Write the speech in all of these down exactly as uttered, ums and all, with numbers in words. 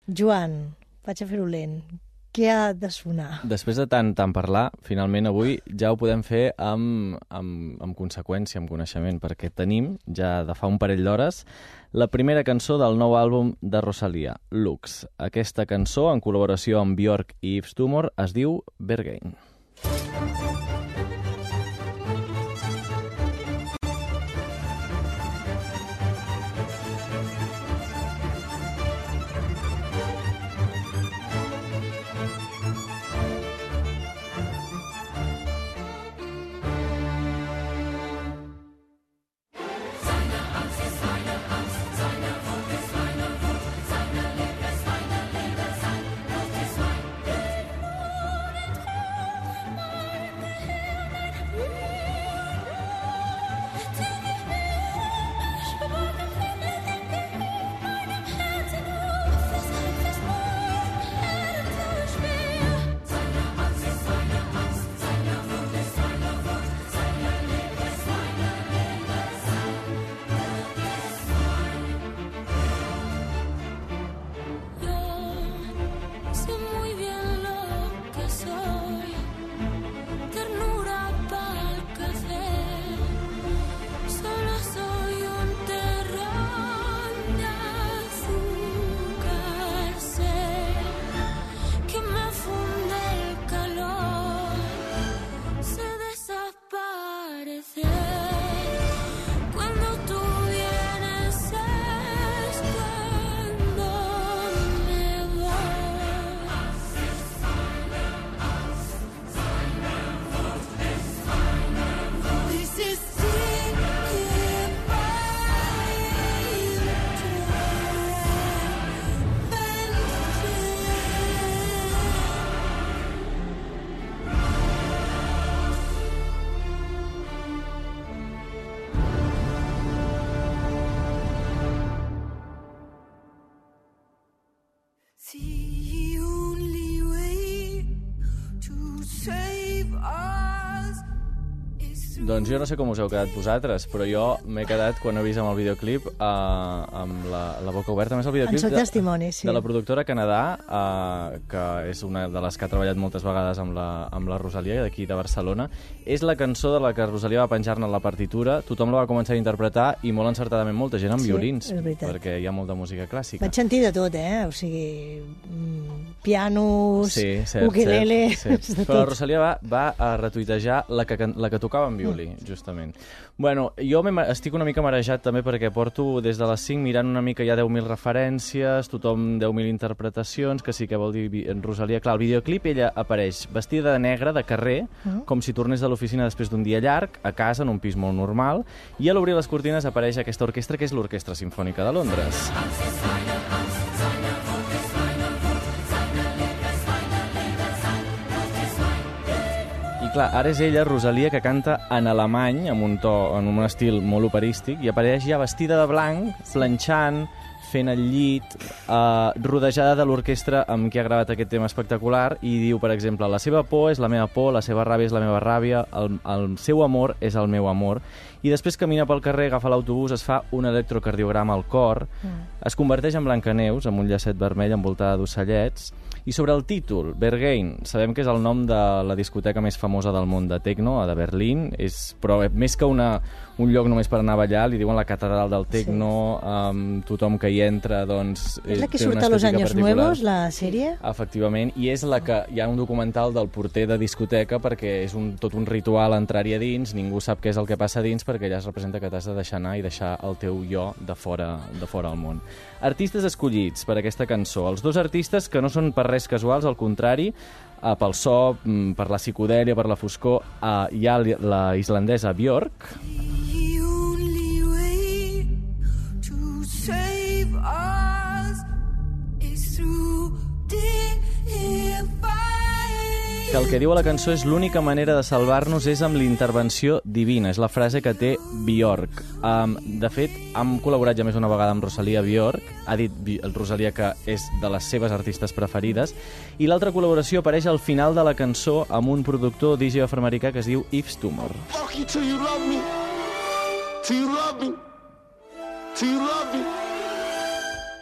Joan, vaig a fer-ho lent. Què ha de sonar? Després de tant, tant parlar, finalment avui ja ho podem fer amb, amb, amb conseqüència, amb coneixement, perquè tenim, ja de fa un parell d'hores, la primera cançó del nou àlbum de Rosalía, Lux. Aquesta cançó, en col·laboració amb Björk i Yves Tumor, es diu Berghain. Doncs jo no sé com us heu quedat vosaltres, però jo m'he quedat, quan he vist amb el videoclip, eh, amb la, la boca oberta. A més, el videoclip en soc testimoni, sí. de la productora Canadà, eh, que és una de les que ha treballat moltes vegades amb la, amb la Rosalía, d'aquí de Barcelona. És la cançó de la que Rosalía va penjar-ne la partitura, tothom la va començar a interpretar i molt encertadament molta gent amb Sí, violins, és veritat. perquè hi ha molta música clàssica. Vaig sentir de tot, eh? O sigui, mm, pianos, Sí, cert, ukelele, cert, cert. de Però la tot. Rosalía va, va a retuitejar la que, can- la que tocava en violí, justament. Bueno, jo m'he ma- estic una mica marejat també perquè porto des de les cinc mirant una mica, hi ha deu mil referències, tothom deu mil interpretacions, que sí que vol dir vi- en Rosalía. Clar, el videoclip ella apareix vestida de negre, de carrer, Mm. com si tornés de l'oficina després d'un dia llarg, a casa, en un pis molt normal, i a l'obrir les cortines apareix aquesta orquestra, que és l'Orquestra Simfònica de Londres. I clar, ara és ella, Rosalía, que canta en alemany, amb un to, en un estil molt operístic, i apareix ja vestida de blanc, planxant, fent el llit, eh, rodejada de l'orquestra amb qui ha gravat aquest tema espectacular, i diu, per exemple, la seva por és la meva por, la seva ràbia és la meva ràbia, el, el seu amor és el meu amor, i després camina pel carrer, agafa l'autobús, es fa un electrocardiograma al cor, mm. es converteix en Blancaneus, amb un llacet vermell envoltada d'ocellets, i sobre el títol, Berghain, sabem que és el nom de la discoteca més famosa del món de techno, de Berlín, és, però més que una, un lloc només per anar a ballar, li diuen la catedral del techno, sí. um, tothom que hi entra, doncs... És la que té surt una a Los estètica Años particular. Nuevos, la sèrie? Efectivament, i és la que hi ha un documental del porter de discoteca, perquè és un, tot un ritual entrar-hi a dins, ningú sap què és el que passa a dins, perquè allà es representa que t'has de deixar anar i deixar el teu jo de fora, de fora al món. Artistes escollits per aquesta cançó. Els dos artistes que no són per res casuals, al contrari, eh, pel so, per la psicodèlia, per la foscor, eh, hi ha la islandesa Björk, que el que diu a la cançó és l'única manera de salvar-nos és amb l'intervenció divina, és la frase que té Björk. Um, de fet, hem col·laborat ja més una vegada amb Rosalía Björk, ha dit el Rosalía que és de les seves artistes preferides, i l'altra col·laboració apareix al final de la cançó amb un productor D J afroamericà que es diu Yves Tumor. Fuck you till you love me, till you love me, till you love me.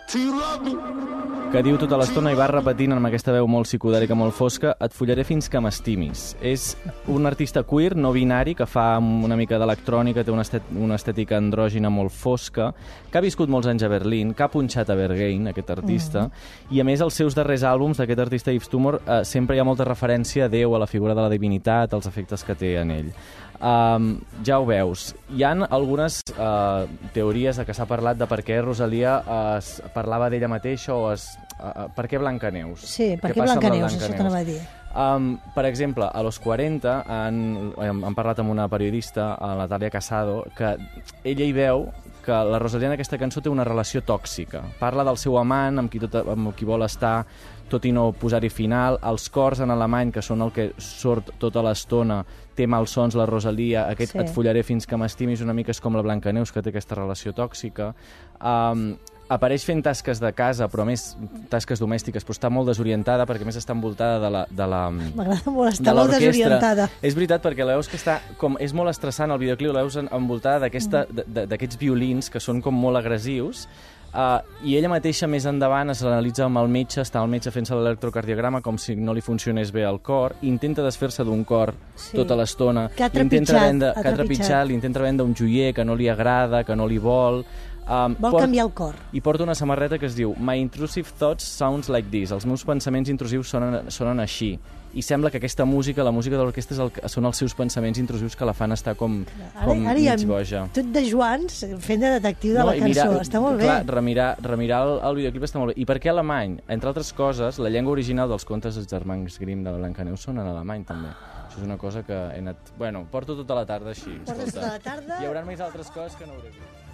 que diu tota l'estona i va repetint amb aquesta veu molt psicodèlica, molt fosca, et follaré fins que m'estimis. És un artista queer, no binari, que fa una mica d'electrònica, té una, estet una estètica andrògina molt fosca, que ha viscut molts anys a Berlín, que ha punxat a Berghain, aquest artista, mm. i a més els seus darrers àlbums d'aquest artista Yves Tumor eh, sempre hi ha molta referència a Déu, a la figura de la divinitat, als efectes que té en ell. Um, ja ho veus. Hi ha algunes uh, teories de que s'ha parlat de per què Rosalia uh, es parlava d'ella mateixa o es, uh, per què Blancaneus. Sí, per què, què Blancaneus, això t'anava a dir. Um, per exemple, a Los quaranta han, han parlat amb una periodista, a Natalia Casado, que ella hi veu que la Rosalia en aquesta cançó té una relació tòxica. Parla del seu amant, amb qui, tot, amb qui vol estar, tot i no posar-hi final. Els cors en alemany, que són el que surt tota l'estona, té malsons la Rosalia, aquest sí. Et follaré fins que m'estimis, una mica és com la Blancaneus, que té aquesta relació tòxica. Um, apareix fent tasques de casa, però a més tasques domèstiques, però està molt desorientada perquè a més està envoltada de la de la M'agrada molt, està molt desorientada. És veritat, perquè la veus que està com és molt estressant el videoclip, la veus envoltada d'aquesta mm. d'aquests violins que són com molt agressius. Uh, I ella mateixa més endavant es analitza amb el metge, està el metge fent-se l'electrocardiograma com si no li funcionés bé el cor, intenta desfer-se d'un cor sí. tota l'estona, que ha trepitjat, vendre, ha que ha trepitjat, li intenta vendre un joier que no li agrada, que no li vol. Um, vol port, canviar el cor. I porta una samarreta que es diu My intrusive thoughts sounds like this. Els meus pensaments intrusius sonen, sonen així. I sembla que aquesta música, la música de l'orquestra, és el, són els seus pensaments intrusius que la fan estar com, ara, com ara mig boja. Tot de Joans fent de detectiu de no, la cançó. Mirar, està molt clar, bé. Remirar, remirar el, el videoclip està molt bé. I per què alemany? Entre altres coses, la llengua original dels contes dels germans Grimm de la Blancaneus són en alemany, també. Això és una cosa que he anat... Bueno, porto tota la tarda així. Portes tota la tarda? Hi haurà més altres coses que no hauré vist.